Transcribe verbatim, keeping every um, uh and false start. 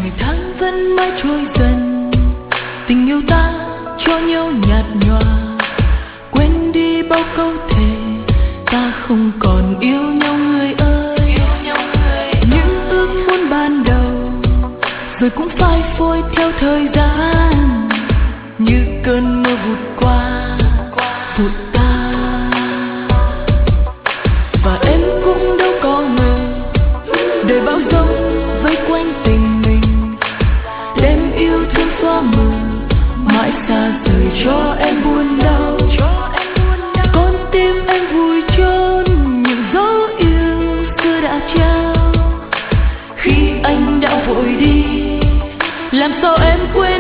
ngày tháng vẫn mãi trôi dần, tình yêu ta cho nhau nhạt nhòa, quên đi bao câu thề ta không còn yêu nhau người ơi. Những ước muốn ban đầu rồi cũng phai phôi theo thời gian, như cơn mơ vụt qua vụt tan. Và em cũng đâu có ngờ đời bão giông vây quanh tình mình, đêm yêu thương xóa mờ mãi xa rời cho em buồn đau. Con tim em vùi chôn những dấu yêu xưa đã trao, khi anh đã vội đi làm sao em quên